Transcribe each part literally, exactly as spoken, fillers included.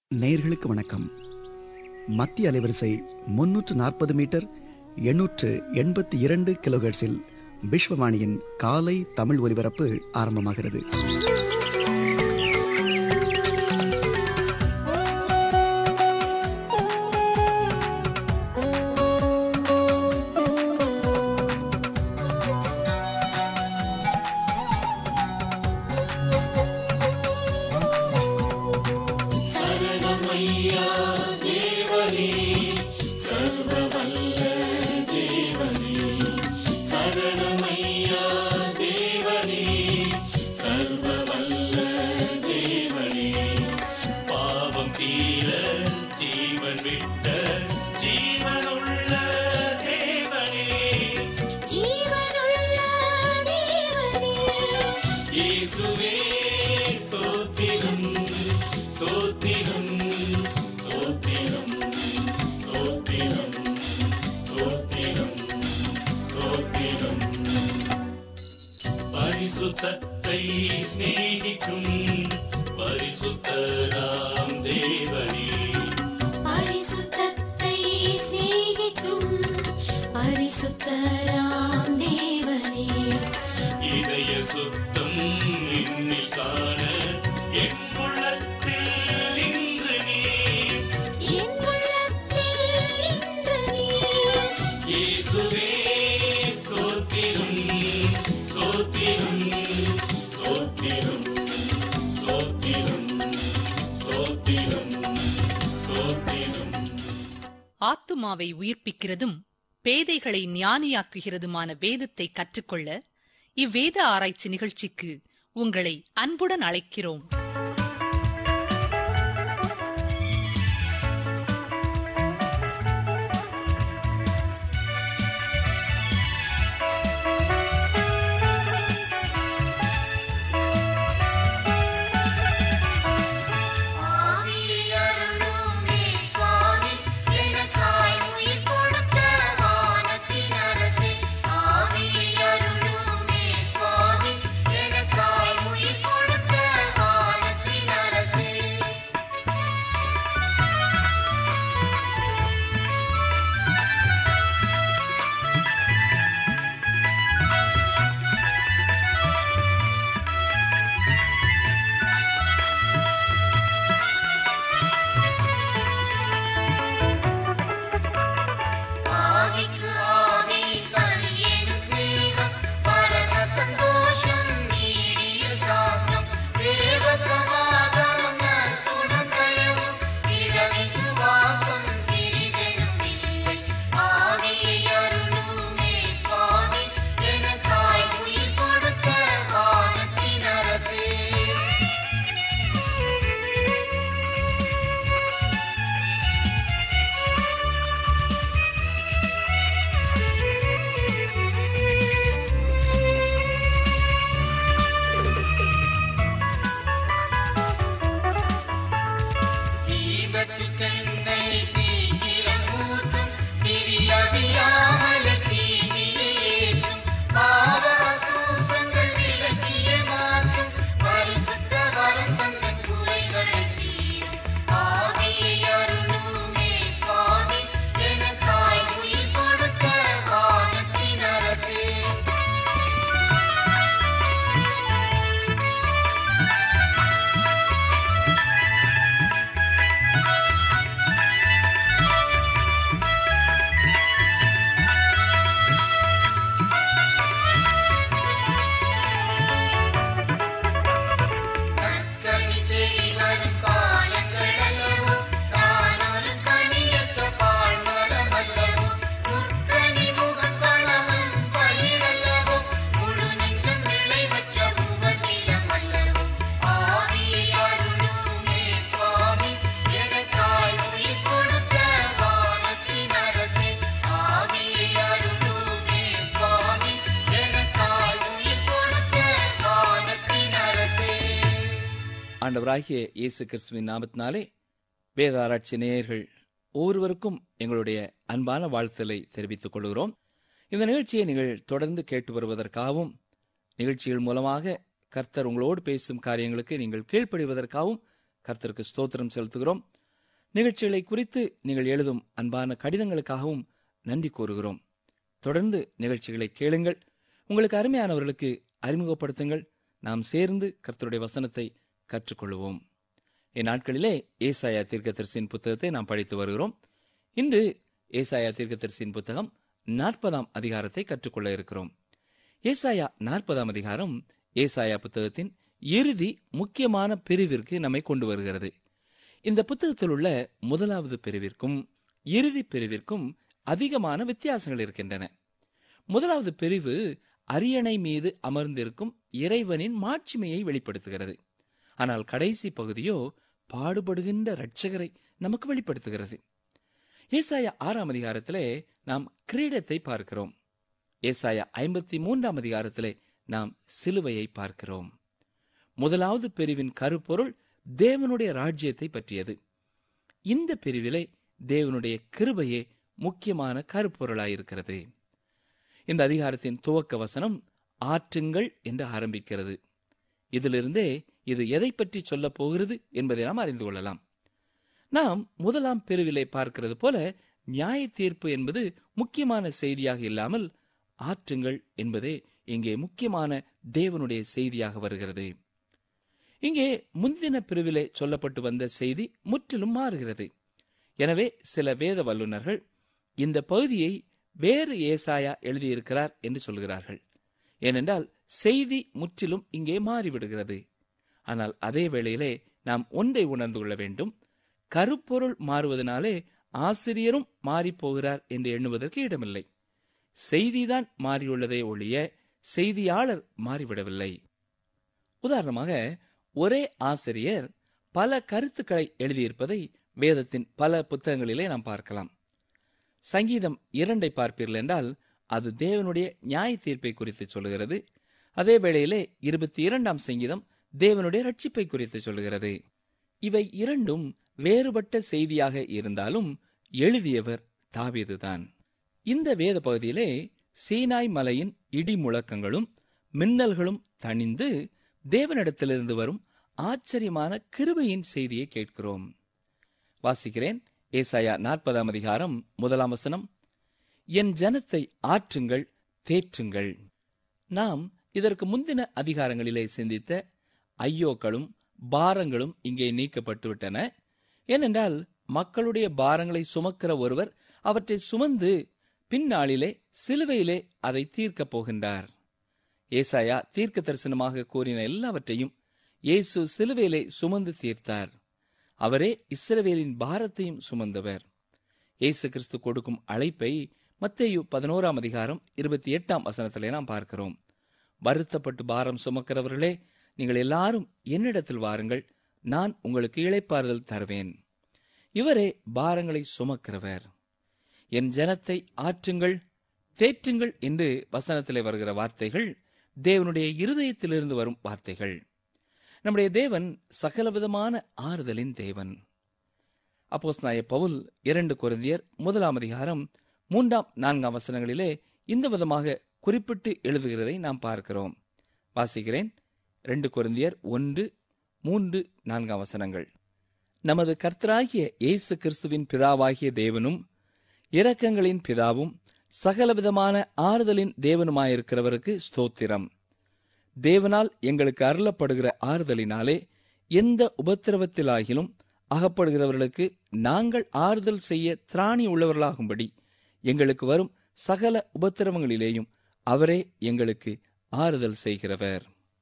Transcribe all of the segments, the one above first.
நேயர்களுக்கு வணக்கம். மத்திய அலைவரிசை முன்னூற்று நாற்பது மீட்டர் எண்ணூற்று எண்பத்தி இரண்டு கிலோஹெர்ட்ஸில் விஸ்வவாணியின் காலை தமிழ் ஒலிபரப்பு ஆரம்பமாகிறது. பரிசுத்தத்தை ஸ்நேகிக்கும் பரிசுத்தராம் தேவனே, பரிசுத்தத்தை ஸ்நேகிக்கும் பரிசுத்தராம் தேவனே, இதய சுத்தம் என்னில் காண என் உள்ளத்தில் இன்று நீர், என் உள்ளத்தில் இன்று நீர். இயேசுவே ஸ்தோத்திரம் ஸ்தோத்திரம் ஸ்தோத்திரம் ஸ்தோத்திரம் ஸ்தோத்திரம் ஸ்தோத்திரம். ஆத்துமாவை உயிர்ப்பிக்கிறதும் பேதைகளை ஞானியாக்குகிறதுமான வேதத்தை கற்றுக்கொள்ள இவ்வேத ஆராய்ச்சி நிகழ்ச்சிக்கு உங்களை அன்புடன் அழைக்கிறோம். ஆண்டவராகிய இயேசு கிறிஸ்துவின் நாமத்தினாலே வேத ஆராய்ச்சி நேயர்கள் ஒவ்வொருவருக்கும் எங்களுடைய அன்பான வாழ்த்தலை தெரிவித்துக் கொள்கிறோம். இந்த நிகழ்ச்சியை நீங்கள் தொடர்ந்து கேட்டு வருவதற்காகவும் நிகழ்ச்சிகள் மூலமாக கர்த்தர் உங்களோடு பேசும் காரியங்களுக்கு நீங்கள் கீழ்ப்படிவதற்காகவும் கர்த்தருக்கு ஸ்தோத்திரம் செலுத்துகிறோம். நிகழ்ச்சிகளை குறித்து நீங்கள் எழுதும் அன்பான கடிதங்களுக்காகவும் நன்றி கூறுகிறோம். தொடர்ந்து நிகழ்ச்சிகளை கேளுங்கள். உங்களுக்கு அருமையானவர்களுக்கு அறிமுகப்படுத்துங்கள். நாம் சேர்ந்து கர்த்தருடைய வசனத்தை கற்றுக்கொள்வோம். இந்நாட்களிலே ஏசாயா தீர்க்கதரிசியின் புத்தகத்தை நாம் படித்து வருகிறோம். இன்று ஏசாயா தீர்க்கதரிசியின் புத்தகம் நாற்பதாம் அதிகாரத்தை கற்றுக்கொள்ள இருக்கிறோம். ஏசாயா நாற்பதாம் அதிகாரம் ஏசாயா புத்தகத்தின் இறுதி முக்கியமான பிரிவிற்கு நம்மை கொண்டு வருகிறது. இந்த புத்தகத்தில் உள்ள முதலாவது பிரிவிற்கும் இறுதி பிரிவிற்கும் அதிகமான வித்தியாசங்கள் இருக்கின்றன. முதலாவது பிரிவு அரியணை மீது அமர்ந்திருக்கும் இறைவனின் மாட்சிமையை வெளிப்படுத்துகிறது. ஆனால் கடைசி பகுதியோ பாடுபடுகின்ற இரட்சகரை நமக்கு வெளிப்படுத்துகிறது. ஏசாயா ஆறாம் அதிகாரத்திலே நாம் கிரீடத்தை பார்க்கிறோம். ஏசாயா ஐம்பத்தி மூன்றாம் அதிகாரத்திலே நாம் சிலுவையை பார்க்கிறோம். முதலாவது பிரிவின் கருப்பொருள் தேவனுடைய ராஜ்யத்தை பற்றியது. இந்த பிரிவிலே தேவனுடைய கிருபையே முக்கியமான கருப்பொருளாயிருக்கிறது. இந்த அதிகாரத்தின் துவக்க வசனம் ஆற்றுங்கள் என்று ஆரம்பிக்கிறது. இதிலிருந்தே இது எதை பற்றி சொல்லப் போகிறது என்பதை நாம் அறிந்து கொள்ளலாம். நாம் முதலாம் பிரிவிலே பார்க்கிறது போல நியாய தீர்ப்பு என்பது முக்கியமான செய்தியாக இல்லாமல் ஆற்றுங்கள் என்பதே இங்கே முக்கியமான தேவனுடைய செய்தியாக வருகிறது. இங்கே முந்தின பிரிவிலே சொல்லப்பட்டு வந்த செய்தி முற்றிலும் மாறுகிறது. எனவே சில வேத வல்லுநர்கள் இந்த பகுதியை வேறு ஏசாயா எழுதியிருக்கிறார் என்று சொல்கிறார்கள். ஏனென்றால் செய்தி முற்றிலும் இங்கே மாறிவிடுகிறது. ஆனால் அதே வேளையிலே நாம் ஒன்றை உணர்ந்து கொள்ள வேண்டும். கருப்பொருள் மாறுவதனாலே ஆசிரியரும் மாறிப்போகிறார் என்று எண்ணுவதற்கு இடமில்லை. செய்திதான் மாறியுள்ளதே ஒழிய செய்தியாளர் மாறிவிடவில்லை. உதாரணமாக, ஒரே ஆசிரியர் பல கருத்துக்களை எழுதியிருப்பதை வேதத்தின் பல புத்தகங்களிலே நாம் பார்க்கலாம். சங்கீதம் இரண்டை பார்ப்பீர்கள் என்றால் அது தேவனுடைய நியாய தீர்ப்பை குறித்து சொல்லுகிறது. அதே வேளையிலே இருபத்தி இரண்டாம் சங்கீதம் தேவனுடைய ரட்சிப்பை குறித்து சொல்லுகிறது. இவை இரண்டும் வேறுபட்ட செய்தியாக இருந்தாலும் எழுதியவர் தாவீதுதான். இந்த வேத பகுதியிலே சீனாய் மலையின் இடி முழக்கங்களும் மின்னல்களும் தணிந்து தேவனிடத்திலிருந்து வரும் ஆச்சரியமான கிருபையின் செய்தியை கேட்கிறோம். வாசிக்கிறேன். ஏசாயா நாற்பதாம் அதிகாரம் முதலாம் வசனம். என் ஜனத்தை ஆற்றுங்கள், தேற்றுங்கள். நாம் இதற்கு முந்தின அதிகாரங்களிலே சிந்தித்த ஐயோக்களும் பாரங்களும் இங்கே நீக்கப்பட்டுவிட்டன. ஏனென்றால் மக்களுடைய பாரங்களை சுமக்கிற ஒருவர் அவற்றை சுமந்து பின்னாளிலே சிலுவையிலே அதை தீர்க்கப் போகின்றார். ஏசாயா தீர்க்க தரிசனமாக கூறின எல்லாவற்றையும் இயேசு சிலுவையிலே சுமந்து தீர்த்தார். அவரே இஸ்ரவேலின் பாரத்தையும் சுமந்தவர். இயேசு கிறிஸ்து கொடுக்கும் அழைப்பை மத்தேயு பதினோராம் அதிகாரம் இருபத்தி எட்டாம் வசனத்திலே நாம் பார்க்கிறோம். வருத்தப்பட்டு பாரம் சுமக்கிறவர்களே, நீங்கள் எல்லாரும் என்னிடத்தில் வாருங்கள், நான் உங்களுக்கு இளைப்பாறுதல் தருவேன். இவரே பாரங்களை சுமக்கிறவர். என் ஜனத்தை ஆற்றுங்கள், தேற்றுங்கள் என்று வசனத்திலே வருகிற வார்த்தைகள் தேவனுடைய இருதயத்திலிருந்து வரும் வார்த்தைகள். நம்முடைய தேவன் சகலவிதமான ஆறுதலின் தேவன். அப்போஸ்தலனாகிய பவுல் இரண்டு கொரிந்தியர் முதலாம் அதிகாரம் மூன்றாம் நான்காம் வசனங்களிலே இந்த விதமாக குறிப்பிட்டு எழுதுகிறதை நாம் பார்க்கிறோம். வாசிக்கிறேன். இரண்டு கொரிந்தியர் ஒன்று மூன்று நான்காம் வசனங்கள். நமது கர்த்தராகிய இயேசு கிறிஸ்துவின் பிதாவாகிய தேவனும் இரக்கங்களின் பிதாவும் சகலவிதமான ஆறுதலின் தேவனுமாயிருக்கிறவருக்கு ஸ்தோத்திரம். தேவனால் எங்களுக்கு அருளப்படுகிற ஆறுதலினாலே எந்த உபத்திரவத்திலாகிலும் அகப்படுகிறவர்களுக்கு நாங்கள் ஆறுதல் செய்ய திராணி உள்ளவர்களாகும்படி எங்களுக்கு வரும் சகல உபத்திரவங்களிலேயும் அவரே எங்களுக்கு ஆறுதல் செய்கிறவர்.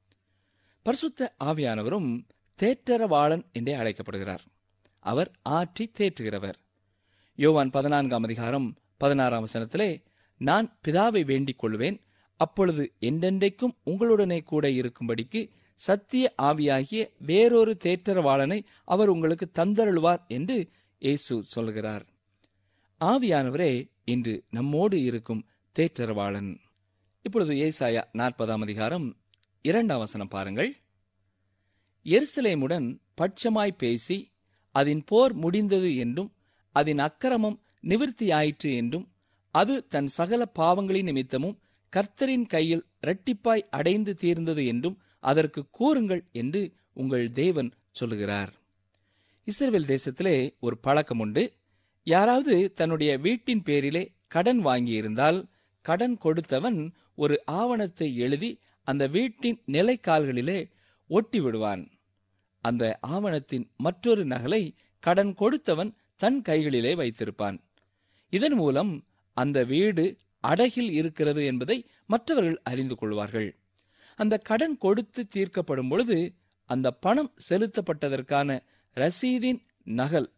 பரிசுத்த ஆவியானவரும் தேற்றரவாளன் என்றே அழைக்கப்படுகிறார். அவர் ஆற்றி தேற்றுகிறவர். யோவான் பதினான்காம் அதிகாரம் பதினாறாம் வசனத்திலே, நான் பிதாவை வேண்டிக் கொள்வேன், அப்பொழுது என்றென்றைக்கும் உங்களுடனே கூட இருக்கும்படிக்கு சத்திய ஆவியாகிய வேறொரு தேற்றரவாளனை அவர் உங்களுக்கு தந்தருள்வார் என்று இயேசு சொல்கிறார். ஆவியானவரே இன்று நம்மோடு இருக்கும் தேற்றரவாளன். இப்பொழுது ஏசாயா நாற்பதாம் அதிகாரம் இரண்டாம் வசனம் பாருங்கள். எருசலேமுடன் பட்சமாய் பேசி அதன் போர் முடிந்தது என்றும் அதன் அக்கிரமம் நிவிர்த்தியாயிற்று என்றும் அது தன் சகல பாவங்களின் நிமித்தமும் கர்த்தரின் கையில் இரட்டிப்பாய் அடைந்து தீர்ந்தது என்றும் அதற்கு கூறுங்கள் என்று உங்கள் தேவன் சொல்லுகிறார். இஸ்ரவேல் தேசத்திலே ஒரு பழக்கம் உண்டு. யாராவது தன்னுடைய வீட்டின் பேரிலே கடன் வாங்கியிருந்தால் கடன் கொடுத்தவன் ஒரு ஆவணத்தை எழுதி அந்த வீட்டின் நிலைக்கால்களிலே ஒட்டி விடுவான். அந்த ஆவணத்தின் மற்றொரு நகலை கடன் கொடுத்தவன் தன் கைகளிலே வைத்திருப்பான். இதன் மூலம் அந்த வீடு அடகில் இருக்கிறது என்பதை மற்றவர்கள் அறிந்து கொள்வார்கள். அந்த கடன் கொடுத்து தீர்க்கப்படும் பொழுது அந்த பணம் செலுத்தப்பட்டதற்கான ரசீதின் நகல்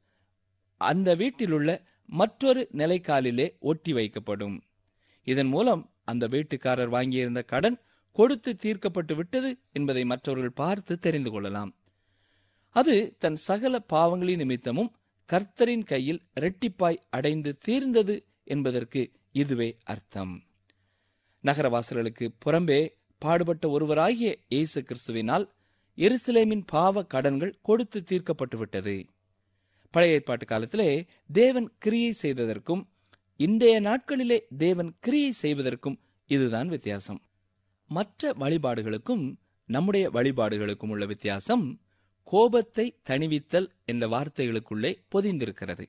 அந்த வீட்டிலுள்ள மற்றொரு நிலைக்காலிலே ஒட்டி வைக்கப்படும். இதன் மூலம் அந்த வீட்டுக்காரர் வாங்கியிருந்த கடன் கொடுத்து தீர்க்கப்பட்டு விட்டது என்பதை மற்றவர்கள் பார்த்து தெரிந்து கொள்ளலாம். அது தன் சகல பாவங்களின் நிமித்தமும் கர்த்தரின் கையில் இரட்டிப்பாய் அடைந்து தீர்ந்தது என்பதற்கு இதுவே அர்த்தம். நகரவாசல்களுக்கு புறம்பே பாடுபட்ட ஒருவராகிய இயேசு கிறிஸ்துவினால் எருசலேமின் பாவ கடன்கள் கொடுத்து தீர்க்கப்பட்டு விட்டது. பழைய ஏற்பாட்டு காலத்திலே தேவன் கிரியை செய்ததற்கும் இன்றைய நாட்களிலே தேவன் கிரியை செய்வதற்கும் இதுதான் வித்தியாசம். மற்ற வழிபாடுகளுக்கும் நம்முடைய வழிபாடுகளுக்கும் உள்ள வித்தியாசம் கோபத்தை தணிவித்தல் என்ற வார்த்தைகளுக்குள்ளே பொதிந்திருக்கிறது.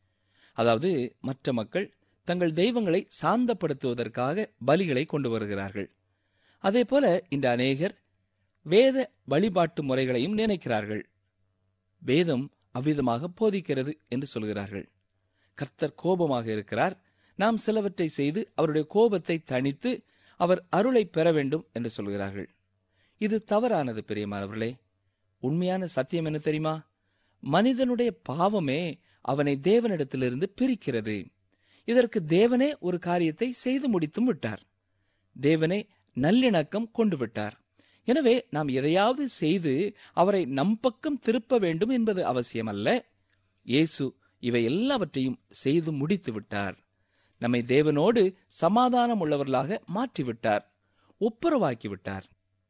அதாவது மற்ற மக்கள் தங்கள் தெய்வங்களை சாந்தப்படுத்துவதற்காக பலிகளை கொண்டு வருகிறார்கள். அதே போல இந்த அநேகர் வேத வழிபாட்டு முறைகளையும் நினைக்கிறார்கள். வேதம் அவ்விதமாக போதிக்கிறது என்று சொல்கிறார்கள். கர்த்தர் கோபமாக இருக்கிறார், நாம் சிலவற்றை செய்து அவருடைய கோபத்தை தணித்து அவர் அருளை பெற வேண்டும் என்று சொல்கிறார்கள். இது தவறானது பிரியமானவர்களே. உண்மையான சத்தியம் என்ன தெரியுமா? மனிதனுடைய பாவமே அவனை தேவனிடத்திலிருந்து பிரிக்கிறது. இதற்கு தேவனே ஒரு காரியத்தை செய்து முடித்தும் விட்டார். தேவனே நல்லிணக்கம் கொண்டு விட்டார். எனவே நாம் எதையாவது செய்து அவரை நம் பக்கம் திருப்ப வேண்டும் என்பது அவசியமல்ல. இயேசு இவை எல்லாவற்றையும் செய்து முடித்து விட்டார். நம்மை தேவனோடு சமாதானம் உள்ளவர்களாக மாற்றிவிட்டார், ஒப்புரவாக்கிவிட்டார்.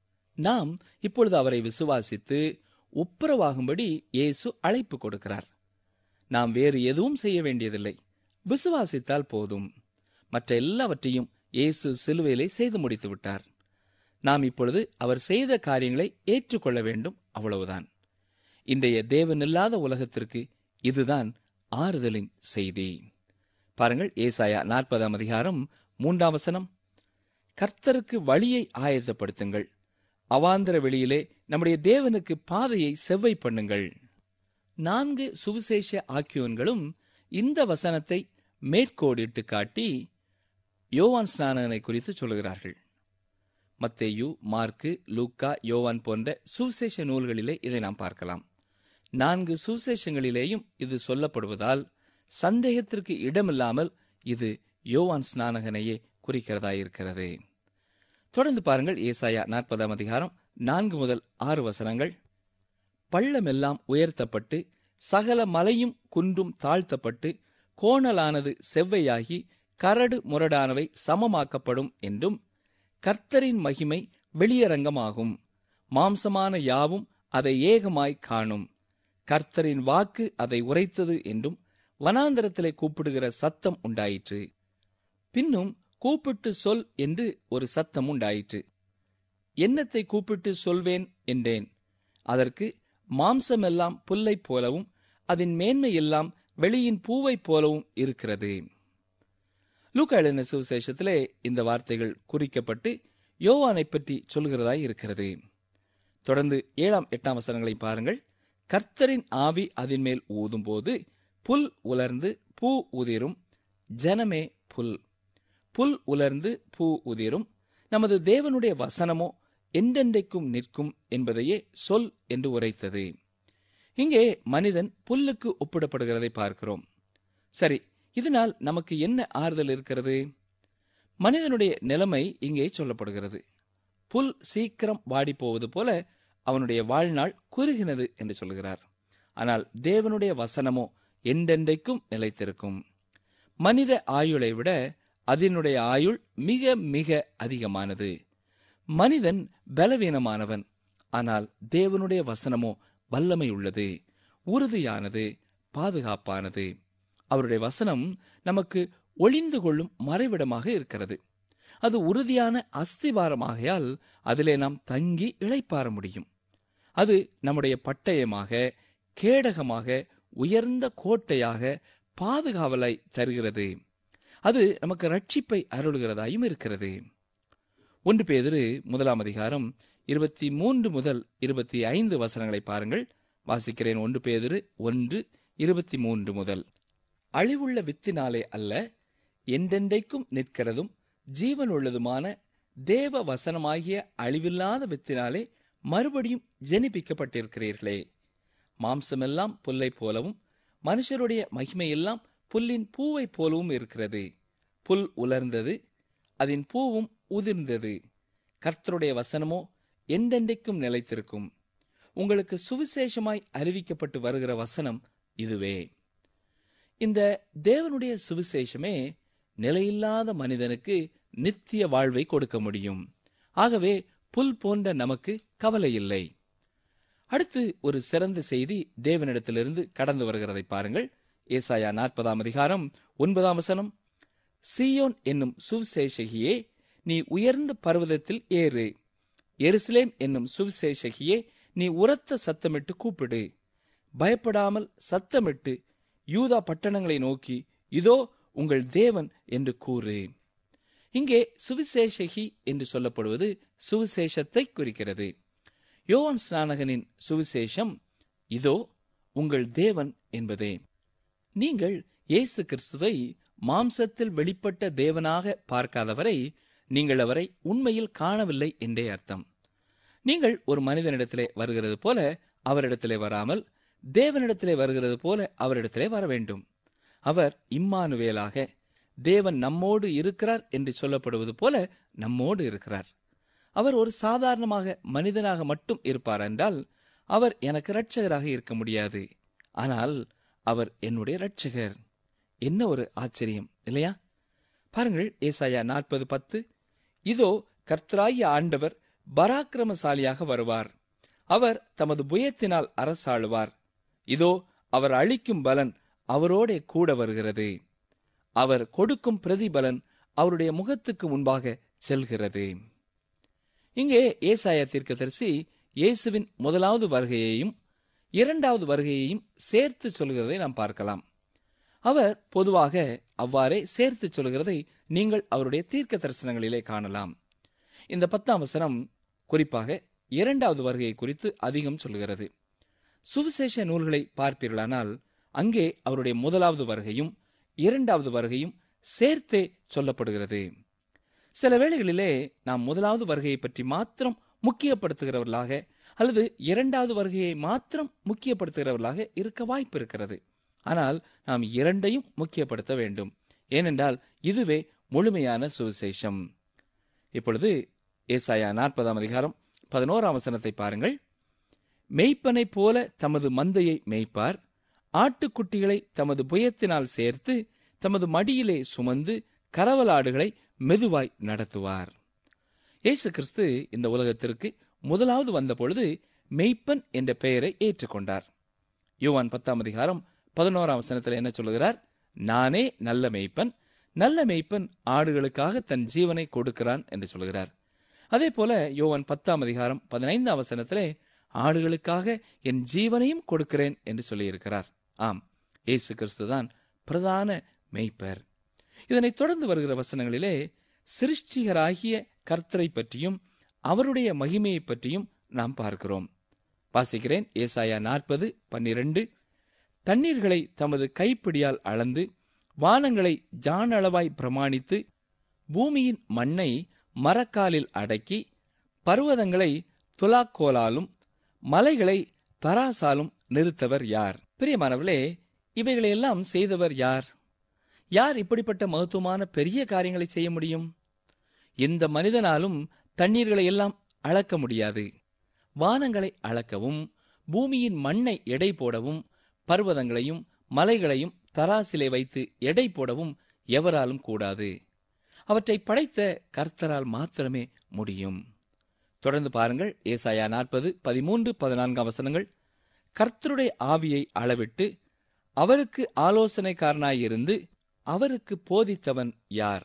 நாம் இப்பொழுது அவரை விசுவாசித்து ஒப்புரவாகும்படி இயேசு அழைப்பு கொடுக்கிறார். நாம் வேறு எதுவும் செய்ய வேண்டியதில்லை, விசுவாசித்தால் போதும். மற்ற எல்லாவற்றையும் இயேசு சிலுவையிலே செய்து முடித்து விட்டார். நாம் இப்பொழுது அவர் செய்த காரியங்களை ஏற்றுக்கொள்ள வேண்டும், அவ்வளவுதான். இன்றைய தேவனில்லாத உலகத்திற்கு இதுதான் ஆறுதலின் செய்தி. பாருங்கள், ஏசாயா நாற்பதாம் அதிகாரம் மூன்றாம் வசனம். கர்த்தருக்கு வழியை ஆயத்தப்படுத்துங்கள், அவாந்தர வெளியிலே நம்முடைய தேவனுக்கு பாதையை செவ்வை பண்ணுங்கள். நான்கு சுவிசேஷ ஆக்கியோன்களும் இந்த வசனத்தை மேற்கோடிட்டு காட்டி யோவான் ஸ்நானகனை குறித்து சொல்கிறார்கள். மத்தேயு, மார்க்கு, லூக்கா, யோவான் போன்ற சுவிசேஷ நூல்களிலே இதை நாம் பார்க்கலாம். நான்கு சுவிசேஷங்களிலேயும் இது சொல்லப்படுவதால் சந்தேகத்திற்கு இடமில்லாமல் இது யோவான் ஸ்நானகனையே குறிக்கிறதாயிருக்கிறது. தொடர்ந்து பாருங்கள், ஏசாயா நாற்பதாம் அதிகாரம் நான்கு முதல் ஆறு வசனங்கள். பள்ளமெல்லாம் உயர்த்தப்பட்டு சகல மலையும் குன்றும் தாழ்த்தப்பட்டு கோணலானது செவ்வையாகி கரடு முரடானவை சமமாக்கப்படும் என்றும், கர்த்தரின் மகிமை வெளியரங்கமாகும், மாம்சமான யாவும் அதை ஏகமாய் காணும், கர்த்தரின் வாக்கு அதை உரைத்தது என்றும் வனாந்தரத்திலே கூப்பிடுகிற சத்தம் உண்டாயிற்று. பின்னும் கூப்பிட்டு சொல் என்று ஒரு சத்தம் உண்டாயிற்று. என்னத்தை கூப்பிட்டு சொல்வேன் என்றேன். அதற்கு, மாம்சமெல்லாம் புல்லைப் போலவும் அதன் மேன்மையெல்லாம் வெளியின் பூவைப் போலவும் இருக்கிறது. லூக்கா எழுதின சுவிசேஷத்திலே இந்த வார்த்தைகள் குறிக்கப்பட்டு யோவானை பற்றி சொல்கிறதாய் இருக்கிறது. தொடர்ந்து ஏழாம் எட்டாம் வசனங்களை பாருங்கள். கர்த்தரின் ஆவி அதன் மேல் ஊதும் போது புல் உலர்ந்து பூ உதிரும், ஜனமே புல். புல் உலர்ந்து பூ உதிரும், நமது தேவனுடைய வசனமோ என்றென்றைக்கும் நிற்கும் என்பதையே சொல் என்று உரைத்தது. இங்கே மனிதன் புல்லுக்கு ஒப்பிடப்படுகிறதை பார்க்கிறோம். சரி, இதனால் நமக்கு என்ன ஆறுதல் இருக்கிறது? மனிதனுடைய நிலைமை இங்கே சொல்லப்படுகிறது. புல் சீக்கிரம் வாடி போவது போல அவனுடைய வாழ்நாள் குறுகினது என்று சொல்கிறார். ஆனால் தேவனுடைய வசனமோ என்றென்றைக்கும் நிலைத்திருக்கும். மனித ஆயுளை விட அதனுடைய ஆயுள் மிக மிக அதிகமானது. மனிதன் பலவீனமானவன், ஆனால் தேவனுடைய வசனமோ வல்லமை உள்ளது, உறுதியானது, பாதுகாப்பானது. அவருடைய வசனம் நமக்கு ஒளிந்து கொள்ளும் மறைவிடமாக இருக்கிறது. அது உறுதியான அஸ்திபாரமாகையால் அதிலே நாம் தங்கி இளைப்பாற முடியும். அது நம்முடைய பட்டயமாக, கேடகமாக, உயர்ந்த கோட்டையாக, பாதுகாவலை தருகிறது. அது நமக்கு ரட்சிப்பை அருளுகிறதாயும் இருக்கிறது. ஒன்று பேதுரு முதலாம் அதிகாரம் இருபத்தி மூன்று முதல் இருபத்தி ஐந்து வசனங்களை பாருங்கள். வாசிக்கிறேன். ஒன்று பேதுரு ஒன்று இருபத்தி மூன்று முதல். அழிவுள்ள வித்தினாலே அல்ல, என்றென்றைக்கும் நிற்கிறதும் ஜீவன் உள்ளதுமான தேவ வசனமாகிய அழிவில்லாத வித்தினாலே மறுபடியும் ஜெனிப்பிக்கப்பட்டிருக்கிறீர்களே. மாம்சமெல்லாம் புல்லை போலவும் மனுஷருடைய மகிமையெல்லாம் புல்லின் பூவை போலவும் இருக்கிறது. புல் உலர்ந்தது, அதன் பூவும் உதிர்ந்தது. கர்த்தருடைய வசனமோ என்றென்றைக்கும் நிலைத்திருக்கும். உங்களுக்கு சுவிசேஷமாய் அறிவிக்கப்பட்டு வருகிற வசனம் இதுவே. இந்த தேவனுடைய சுவிசேஷமே நிலையில்லாத மனிதனுக்கு நித்திய வாழ்வை கொடுக்க முடியும். ஆகவே புல் போன்ற நமக்கு கவலை இல்லை. அடுத்து ஒரு சிறந்த செய்தி தேவனிடத்திலிருந்து கடந்து வருகிறதை பாருங்கள். ஏசாயா நாற்பதாம் அதிகாரம் ஒன்பதாம் வசனம். சீயோன் என்னும் சுவிசேஷகியே, நீ உயர்ந்த பர்வதத்தில் ஏறு. எருசலேம் என்னும் சுவிசேஷகியே, நீ உரத்த சத்தமிட்டு கூப்பிடு. பயப்படாமல் சத்தமிட்டு யூதா பட்டணங்களை நோக்கி, இதோ உங்கள் தேவன் என்று கூறு. இங்கே சுவிசேஷகி என்று சொல்லப்படுவது சுவிசேஷத்தை குறிக்கிறது. யோவான் ஸ்நானகனின் சுவிசேஷம் இதோ உங்கள் தேவன் என்பதே. நீங்கள் இயேசு கிறிஸ்துவை மாம்சத்தில் வெளிப்பட்ட தேவனாக பார்க்காதவரை நீங்கள் அவரை உண்மையில் காணவில்லை என்றே அர்த்தம். நீங்கள் ஒரு மனிதனிடத்திலே வருகிறது போல அவரிடத்திலே வராமல் தேவனிடத்திலே வருகிறது போல அவரிடத்திலே வர வேண்டும். அவர் இம்மானுவேலாக, தேவன் நம்மோடு இருக்கிறார் என்று சொல்லப்படுவது போல நம்மோடு இருக்கிறார். அவர் ஒரு சாதாரணமாக மனிதனாக மட்டும் இருப்பார் என்றால் அவர் எனக்கு இரட்சகராக இருக்க முடியாது. ஆனால் அவர் என்னுடைய இரட்சகர். என்ன ஒரு ஆச்சரியம் இல்லையா? பாருங்கள், ஏசாயா நாற்பது பத்து. இதோ கர்த்தராகிய ஆண்டவர் பராக்கிரமசாலியாக வருவார். அவர் தமது புயத்தினால் அரசாளுவார். இதோ அவர் அளிக்கும் பலன் அவரோட கூட வருகிறது. அவர் கொடுக்கும் பிரதிபலன் அவருடைய முகத்துக்கு முன்பாக செல்கிறது. இங்கே ஏசாயா தீர்க்கதரிசி இயேசுவின் முதலாவது வருகையையும் இரண்டாவது வருகையையும் சேர்த்து சொல்கிறதை நாம் பார்க்கலாம். அவர் பொதுவாக அவ்வாறே சேர்த்து சொல்கிறதை நீங்கள் அவருடைய தீர்க்க தரிசனங்களிலே காணலாம். இந்த பத்தாம் வசனம் குறிப்பாக இரண்டாவது வருகையை குறித்து அதிகம் சொல்கிறது. சுவிசேஷ நூல்களை பார்ப்பீர்களானால் அங்கே அவருடைய முதலாவது வருகையும் இரண்டாவது வருகையும் சேர்த்தே சொல்லப்படுகிறது. சில வேளைகளிலே நாம் முதலாவது வருகையை பற்றி மாத்திரம் முக்கியப்படுத்துகிறவர்களாக அல்லது இரண்டாவது வருகையை மாத்திரம் முக்கியப்படுத்துகிறவர்களாக இருக்க வாய்ப்பு இருக்கிறது. ஆனால் நாம் இரண்டையும் முக்கியப்படுத்த வேண்டும். ஏனென்றால் இதுவே முழுமையான சுவிசேஷம். இப்பொழுது ஏசாயா நாற்பதாம் அதிகாரம் பதினோராம் வசனத்தை பாருங்கள். மெய்ப்பனை போல தமது மந்தையை மேய்ப்பார், ஆட்டுக்குட்டிகளை தமது புயத்தினால் சேர்த்து தமது மடியிலே சுமந்து கரவலாடுகளை மெதுவாய் நடத்துவார். இயேசு கிறிஸ்து இந்த உலகத்திற்கு முதலாவது வந்த பொழுது மெய்ப்பன் என்ற பெயரை ஏற்றுக்கொண்டார். யோவான் பத்தாம் அதிகாரம் பதினோராம் வசனத்தில் என்ன சொல்லுகிறார்? நானே நல்ல மெய்ப்பன், நல்ல மெய்ப்பன் ஆடுகளுக்காக தன் ஜீவனை கொடுக்கிறான் என்று சொல்கிறார். அதே போல யோவான் பத்தாம் அதிகாரம் பதினைந்தாம் வசனத்திலே ஆடுகளுக்காக என் ஜீவனையும் கொடுக்கிறேன் என்று சொல்லியிருக்கிறார். ஆம், இயேசு கிறிஸ்துதான் பிரதான மெய்ப்பர். இதனைத் தொடர்ந்து வருகிற வசனங்களிலே சிருஷ்டிகராகிய கர்த்தரை பற்றியும் அவருடைய மகிமையை பற்றியும் நாம் பார்க்கிறோம். வாசிக்கிறேன். ஏசாயா நாற்பது பன்னிரண்டு. தண்ணீர்களை தமது கைப்பிடியால் அளந்து வானங்களை ஜான் அளவாய் பிரமாணித்து பூமியின் மண்ணை மரக்காலில் அடக்கி பர்வதங்களை துலாக்கோலாலும் மலைகளை தராசாலும் நிறுத்தவர் யார்? பிரியமானவர்களே, இவைகளையெல்லாம் செய்தவர் யார்? யார் இப்படிப்பட்ட மகத்துவமான பெரிய காரியங்களை செய்ய முடியும்? எந்த மனிதனாலும் தண்ணீர்களை எல்லாம் அளக்க முடியாது. வானங்களை அளக்கவும் பூமியின் மண்ணை எடை போடவும் பர்வதங்களையும் மலைகளையும் தராசிலே வைத்து எடை போடவும் எவராலும் கூடாது. அவற்றை படைத்த கர்த்தரால் மாத்திரமே முடியும். தொடர்ந்து பாருங்கள். ஏசாயா நாற்பது பதிமூன்று பதினான்காம் வசனங்கள். கர்த்தருடைய ஆவியை அளவிட்டு அவருக்கு ஆலோசனைக்காரனாயிருந்து அவருக்கு போதித்தவன் யார்?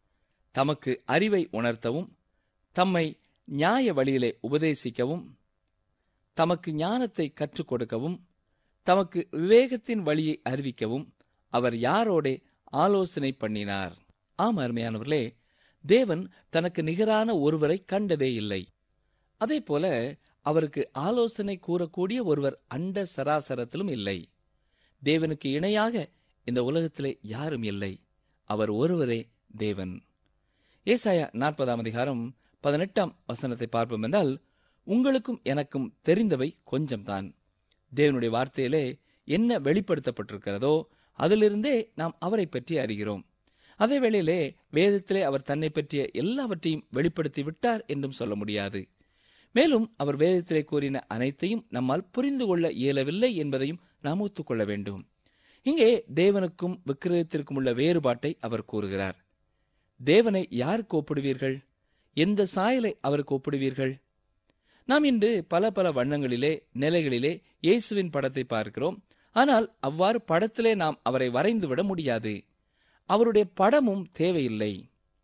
தமக்கு அறிவை உணர்த்தவும் தம்மை நியாய வழியிலே உபதேசிக்கவும் தமக்கு ஞானத்தை கற்றுக் கொடுக்கவும் தமக்கு விவேகத்தின் வழியை அறிவிக்கவும் அவர் யாரோடே ஆலோசனை பண்ணினார். ஆம் அருமையானவர்களே, தேவன் தனக்கு நிகரான ஒருவரை கண்டதே இல்லை. அதே போல அவருக்கு ஆலோசனை கூறக்கூடிய ஒருவர் அண்ட சராசரத்திலும் இல்லை. தேவனுக்கு இணையாக இந்த உலகத்திலே யாரும் இல்லை. அவர் ஒருவரே தேவன். ஏசாயா நாற்பதாம் அதிகாரம் பதினெட்டாம் வசனத்தை பார்ப்போம் என்றால், உங்களுக்கும் எனக்கும் தெரிந்தவை கொஞ்சம்தான். தேவனுடைய வார்த்தையிலே என்ன வெளிப்படுத்தப்பட்டிருக்கிறதோ அதிலிருந்தே நாம் அவரை பற்றி அறிகிறோம். அதே வேளையிலே வேதத்திலே அவர் தன்னை பற்றிய எல்லாவற்றையும் வெளிப்படுத்தி விட்டார் என்றும் சொல்ல முடியாது. மேலும் அவர் வேதத்திலே கூறின அனைத்தையும் நம்மால் புரிந்து கொள்ள இயலவில்லை என்பதையும் நாம் ஒத்துக்கொள்ள வேண்டும். இங்கே தேவனுக்கும் விக்கிரகத்திற்கும் உள்ள வேறுபாட்டை அவர் கூறுகிறார். தேவனை யாருக்கு ஒப்பிடுவீர்கள்? எந்த சாயலை அவருக்கு ஒப்பிடுவீர்கள்? நாம் இன்று பல பல வண்ணங்களிலே நிலைகளிலே இயேசுவின் படத்தை பார்க்கிறோம். ஆனால் அவ்வாறு படத்திலே நாம் அவரை வரைந்துவிட முடியாது. அவருடைய படமும் தேவையில்லை.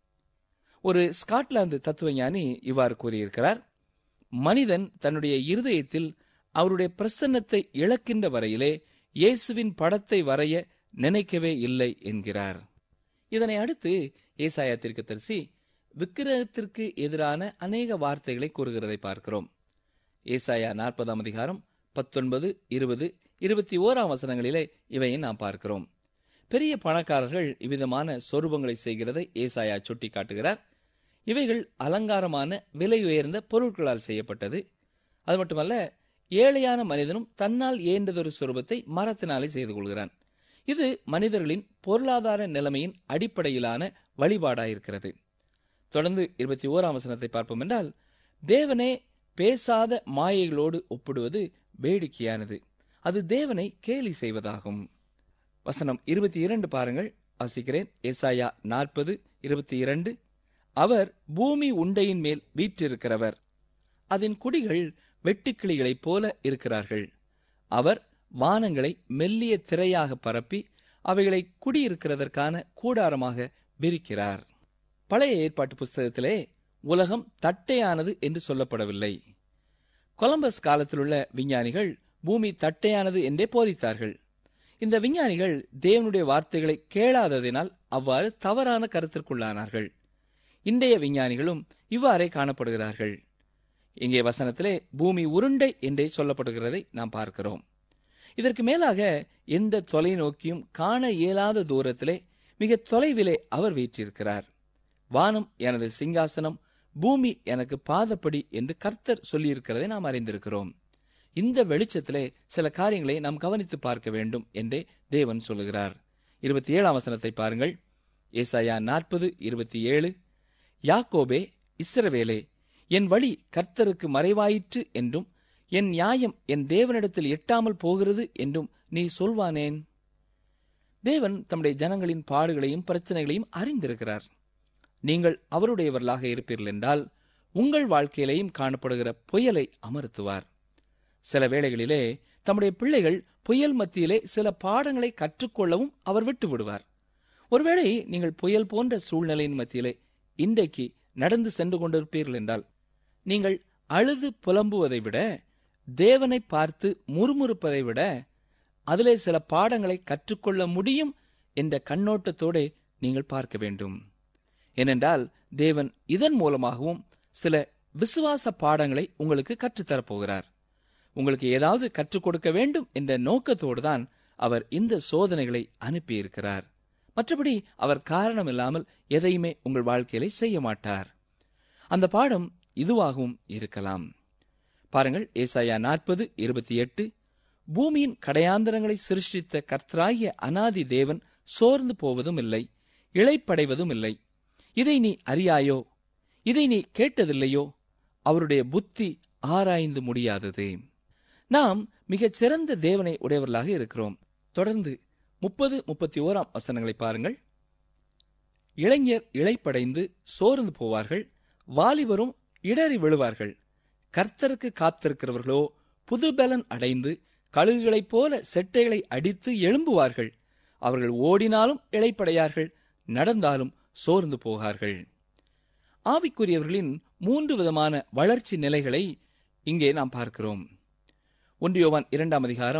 ஒரு ஸ்காட்லாந்து தத்துவஞானி இவ்வாறு கூறியிருக்கிறார்: மனிதன் தன்னுடைய இருதயத்தில் அவருடைய பிரசன்னத்தை இழக்கின்ற வரையிலே இயேசுவின் படத்தை வரைய நினைக்கவே இல்லை என்கிறார். இதனை அடுத்து ஏசாயா தீர்க்கதரிசி விக்கிரகத்திற்கு எதிரான அநேக வார்த்தைகளை கூறுகிறதை பார்க்கிறோம். ஏசாயா நாற்பதாம் அதிகாரம் பத்தொன்பது, இருபது, இருபத்தி ஓராம் வசனங்களிலே இவையை நாம் பார்க்கிறோம். பெரிய பணக்காரர்கள் இவ்விதமான சொரூபங்களை செய்கிறதை ஏசாயா சுட்டி காட்டுகிறார். இவைகள் அலங்காரமான விலை உயர்ந்த பொருட்களால் செய்யப்பட்டது. அது மட்டுமல்ல, ஏழையான மனிதனும் தன்னால் இயன்றதொரு சொரூபத்தை மரத்தினாலே செய்து கொள்கிறான். இது மனிதர்களின் பொருளாதார நிலைமையின் அடிப்படையிலான வழிபாடாயிருக்கிறது. தொடர்ந்து இருபத்தி ஓராம் வசனத்தை பார்ப்போம் என்றால், தேவனே பேசாத மாயைகளோடு ஒப்பிடுவது வேடிக்கையானது, அது தேவனை கேலி செய்வதாகும். வசனம் இருபத்தி இரண்டு பாருங்கள், வாசிக்கிறேன். ஏசாயா நாற்பது இருபத்தி இரண்டு. அவர் பூமி உண்டையின் மேல் வீற்றிருக்கிறவர், அதன் குடிகள் வெட்டுக்கிளிகளைப் போல இருக்கிறார்கள். அவர் வானங்களை மெல்லிய திரையாக பரப்பி அவைகளை குடியிருக்கிறதற்கான கூடாரமாக விரிக்கிறார். பழைய ஏற்பாட்டு புஸ்தகத்திலே உலகம் தட்டையானது என்று சொல்லப்படவில்லை. கொலம்பஸ் காலத்தில் உள்ள விஞ்ஞானிகள் பூமி தட்டையானது என்றே போதித்தார்கள். இந்த விஞ்ஞானிகள் தேவனுடைய வார்த்தைகளை கேளாததினால் அவ்வாறு தவறான கருத்திற்குள்ளானார்கள். இன்றைய விஞ்ஞானிகளும் இவ்வாறே காணப்படுகிறார்கள். இங்கே வசனத்திலே பூமி உருண்டை என்றே சொல்லப்படுகிறதை நாம் பார்க்கிறோம். இதற்கு மேலாக எந்த தொலைநோக்கியும் காண இயலாத தூரத்திலே மிக தொலைவிலே அவர் வீற்றிருக்கிறார். வானம் எனது சிங்காசனம், பூமி எனக்கு பாதப்படி என்று கர்த்தர் சொல்லியிருக்கிறதை நாம் அறிந்திருக்கிறோம். இந்த வெளிச்சத்திலே சில காரியங்களை நாம் கவனித்து பார்க்க வேண்டும் என்றே தேவன் சொல்லுகிறார். இருபத்தி ஏழாம் வசனத்தை பாருங்கள். ஏசாயா நாற்பது இருபத்தி ஏழு. யாக்கோபே, இஸ்ரவேலே, என் வழி கர்த்தருக்கு மறைவாயிற்று என்றும் என் நியாயம் என் தேவனிடத்தில் எட்டாமல் போகிறது என்றும் நீ சொல்வானேன்? தேவன் தம்முடைய ஜனங்களின் பாடுகளையும் பிரச்சனைகளையும் அறிந்திருக்கிறார். நீங்கள் அவருடையவர்களாக இருப்பீர்கள் என்றால் உங்கள் வாழ்க்கையிலேயும் காணப்படுகிற புயலை அமர்த்துவார். சில வேளைகளிலே தம்முடைய பிள்ளைகள் புயல் மத்தியிலே சில பாடங்களை கற்றுக்கொள்ளவும் அவர் விட்டு விடுவார். ஒருவேளை நீங்கள் புயல் போன்ற சூழ்நிலையின் மத்தியிலே இன்றைக்கு நடந்து சென்று கொண்டிருப்பீர்கள் என்றால், நீங்கள் அழுது புலம்புவதை விட, தேவனை பார்த்து முறுமுறுப்பதை விட, அதிலே சில பாடங்களை கற்றுக்கொள்ள முடியும் என்ற கண்ணோட்டத்தோடு நீங்கள் பார்க்க வேண்டும். ஏனென்றால் தேவன் இதன் மூலமாகவும் சில விசுவாச பாடங்களை உங்களுக்கு கற்றுத்தரப்போகிறார். உங்களுக்கு ஏதாவது கற்றுக் கொடுக்க வேண்டும் என்ற நோக்கத்தோடு தான் அவர் இந்த சோதனைகளை அனுப்பியிருக்கிறார். மற்றபடி அவர் காரணம் இல்லாமல் எதையுமே உங்கள் வாழ்க்கையிலே செய்ய மாட்டார். அந்த பாடம் இதுவாகவும் இருக்கலாம். பாருங்கள், ஏசாயா நாற்பது இருபத்தி எட்டு. பூமியின் கடையாந்தரங்களை சிருஷ்டித்த கர்த்தராகிய அநாதி தேவன் சோர்ந்து போவதும் இல்லை, இளைப்படைவதும் இல்லை. இதை நீ அறியாயோ? இதை நீ கேட்டதில்லையோ? அவருடைய புத்தி ஆராய்ந்து முடியாதது. நாம் மிகச் சிறந்த தேவனை உடையவர்களாக இருக்கிறோம். தொடர்ந்து முப்பது முப்பத்தி ஓராம் வசனங்களை பாருங்கள். இளைஞர் இளைப்படைந்து சோர்ந்து போவார்கள், வாலிபரும் இடறி விழுவார்கள். கர்த்தருக்கு காத்திருக்கிறவர்களோ புதுபலன் அடைந்து கழுகுகளைப் போல செட்டைகளை அடித்து எழும்புவார்கள். அவர்கள் ஓடினாலும் இளைப்படையார்கள், நடந்தாலும் சோர்ந்து போகார்கள். ஆவிக்குரியவர்களின் மூன்று விதமான வளர்ச்சி நிலைகளை இங்கே நாம் பார்க்கிறோம். ஒன்று யோவான் இரண்டாம் அதிகாரம்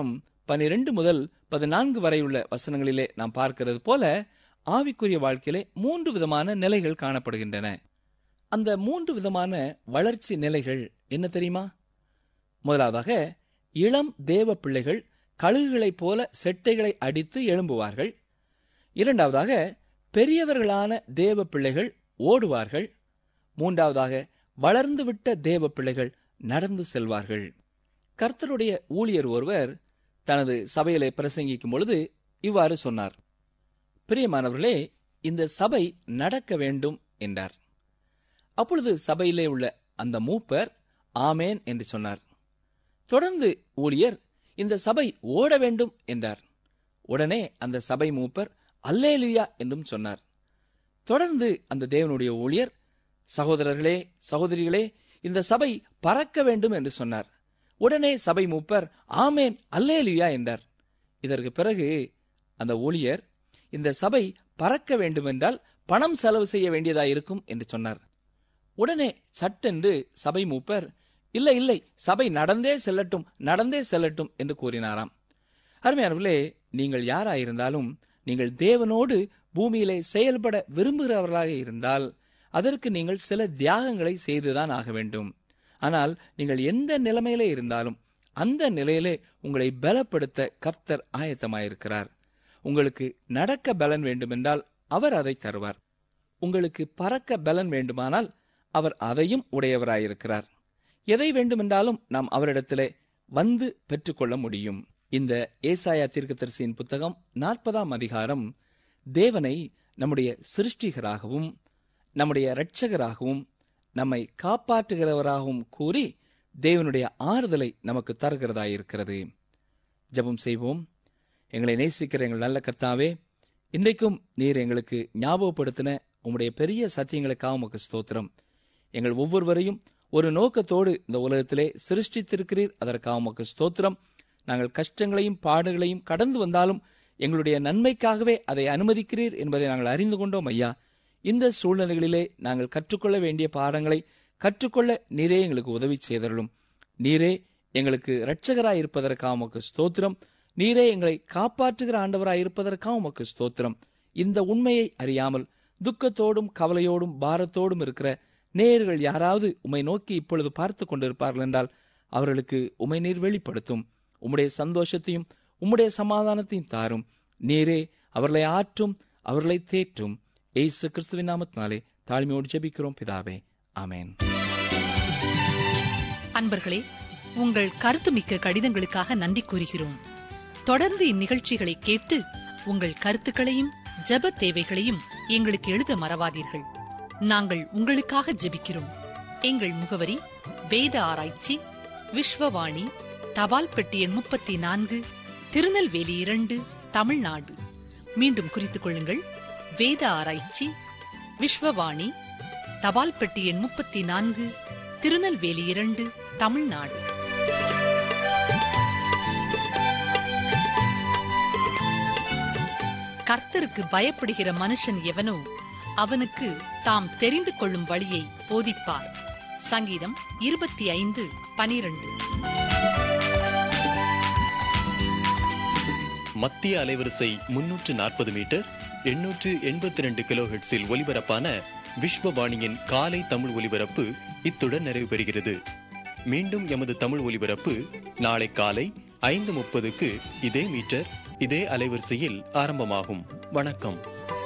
பனிரெண்டு முதல் பதினான்கு வரையுள்ள வசனங்களிலே நாம் பார்க்கிறது போல ஆவிக்குரிய வாழ்க்கையிலே மூன்று விதமான நிலைகள் காணப்படுகின்றன. அந்த மூன்று விதமான வளர்ச்சி நிலைகள் என்ன தெரியுமா? முதலாவதாக, இளம் தேவ பிள்ளைகள் கழுகுகளைப் போல செட்டைகளை அடித்து எழும்புவார்கள். இரண்டாவதாக, பெரியவர்களான தேவ பிள்ளைகள் ஓடுவார்கள். மூன்றாவதாக, வளர்ந்துவிட்ட தேவ பிள்ளைகள் நடந்து செல்வார்கள். கர்த்தருடைய ஊழியர் ஒருவர் தனது சபையிலே பிரசங்கிக்கும் பொழுது இவ்வாறு சொன்னார். பிரியமானவர்களே, இந்த சபை நடக்க வேண்டும் என்றார். அப்பொழுது சபையிலே உள்ள அந்த மூப்பர் ஆமேன் என்று சொன்னார். தொடர்ந்து ஊழியர் இந்த சபை ஓட வேண்டும் என்றார். உடனே அந்த சபை மூப்பர் அல்லேலூயா என்றும் சொன்னார். தொடர்ந்து அந்த தேவனுடைய ஊழியர், சகோதரர்களே சகோதரிகளே, இந்த சபை பறக்க வேண்டும் என்று சொன்னார். உடனே சபை மூப்பர் ஆமேன் அல்லேலூயா என்றார். இதற்கு பிறகு அந்த ஊழியர், இந்த சபை பறக்க வேண்டுமென்றால் பணம் செலவு செய்ய வேண்டியதாயிருக்கும் என்று சொன்னார். உடனே சட்டென்று சபை மூப்பர், இல்லை இல்லை, சபை நடந்தே செல்லட்டும் நடந்தே செல்லட்டும் என்று கூறினாராம். அருமையானவர்களே, நீங்கள் யாராயிருந்தாலும் நீங்கள் தேவனோடு பூமியிலே செயல்பட விரும்புகிறவர்களாக இருந்தால் அதற்கு நீங்கள் சில தியாகங்களை செய்துதான் ஆக வேண்டும். ஆனால் நீங்கள் எந்த நிலைமையிலே இருந்தாலும் அந்த நிலையிலே உங்களை பலப்படுத்த கர்த்தர் ஆயத்தமாயிருக்கிறார். உங்களுக்கு நடக்க பலன் வேண்டுமென்றால் அவர் அதை தருவார். உங்களுக்கு பறக்க பலன் வேண்டுமானால் அவர் அதையும் உடையவராயிருக்கிறார். எதை வேண்டுமென்றாலும் நாம் அவரிடத்திலே வந்து பெற்றுக்கொள்ள முடியும். இந்த ஏசாயா தீர்க்கதரிசியின் புத்தகம் நாற்பதாம் அதிகாரம் தேவனை நம்முடைய சிருஷ்டிகராகவும் நம்முடைய இரட்சகராகவும் நம்மை காப்பாற்றுகிறவராகவும் கூறி தேவனுடைய ஆறுதலை நமக்கு தருகிறதாயிருக்கிறது. ஜெபம் செய்வோம். எங்களை நேசிக்கிற எங்கள் நல்ல கர்த்தாவே, இன்றைக்கும் நீர் எங்களுக்கு ஞாபகப்படுத்தின உம்முடைய பெரிய சத்தியங்களுக்காக உமக்கு ஸ்தோத்திரம். எங்கள் ஒவ்வொருவரையும் ஒரு நோக்கத்தோடு இந்த உலகத்திலே சிருஷ்டித்திருக்கிறீர், அதற்காக உமக்கு ஸ்தோத்திரம். நாங்கள் கஷ்டங்களையும் பாடுகளையும் கடந்து வந்தாலும் எங்களுடைய நன்மைக்காகவே அதை அனுமதிக்கிறீர் என்பதை நாங்கள் அறிந்து கொண்டோம் ஐயா. இந்த சூழ்நிலைகளிலே நாங்கள் கற்றுக்கொள்ள வேண்டிய பாடங்களை கற்றுக்கொள்ள நீரே எங்களுக்கு உதவி செய்தருளும். நீரே எங்களுக்கு இரட்சகராய் இருப்பதற்காக உமக்கு ஸ்தோத்திரம். நீரே எங்களை காப்பாற்றுகிற ஆண்டவராய் இருப்பதற்காக உமக்கு ஸ்தோத்திரம். இந்த உண்மையை அறியாமல் துக்கத்தோடும் கவலையோடும் பாரத்தோடும் இருக்கிற நேயர்கள் யாராவது உம்மை நோக்கி இப்பொழுது பார்த்து கொண்டிருப்பார்கள் என்றால் அவர்களுக்கு உம்மை நீர் வெளிப்படுத்தும். உம்முடைய சந்தோஷத்தையும் உம்முடைய சமாதானத்தையும் தாரும். நீரே அவர்களை ஆற்றும், அவர்களை தேற்றும். இயேசு கிறிஸ்துவின் நாமத்தினாலே தாழ்மையோடு ஜெபிக்கிறோம் பிதாவே, ஆமென். அன்பர்களே, உங்கள் கருத்துமிக்க கடிதங்களுக்காக நன்றி கூறுகிறோம். தொடர்ந்து இந்நிகழ்ச்சிகளை கேட்டு உங்கள் கருத்துக்களையும் ஜெப தேவைகளையும் எங்களுக்கு எழுத மறவாதீர்கள். நாங்கள் உங்களுக்காக ஜெபிக்கிறோம். எங்கள் முகவரி: வேத ஆராய்ச்சி, விஸ்வவாணி, தபால் பெட்டி எண் முப்பத்தி நான்கு, திருநெல்வேலி இரண்டு, தமிழ்நாடு. மீண்டும் குறித்துக் கொள்ளுங்கள். வேத ஆராய்ச்சி, விஸ்வவாணி, தபால் பெட்டி எண் முப்பத்தி நான்கு, திருநெல்வேலி இரண்டு, தமிழ்நாடு. கர்த்தருக்கு பயப்படுகிற மனுஷன் எவனோ அவனுக்கு தாம் தெரிந்து கொள்ளும் வழியை போதிப்பார். சங்கீதம் இருபத்தி ஐந்து பனிரெண்டு. மத்திய அலைவரிசை முன்னூற்று நாற்பது மீட்டர் எண்ணூற்று எண்பத்தி ரெண்டு கிலோ ஹெர்ட்ஸில் ஒலிபரப்பான விஸ்வவாணியின் காலை தமிழ் ஒலிபரப்பு இத்துடன் நிறைவு பெறுகிறது. மீண்டும் எமது தமிழ் ஒலிபரப்பு நாளை காலை ஐந்து முப்பதுக்கு இதே மீட்டர் இதே அலைவரிசையில் ஆரம்பமாகும். வணக்கம்.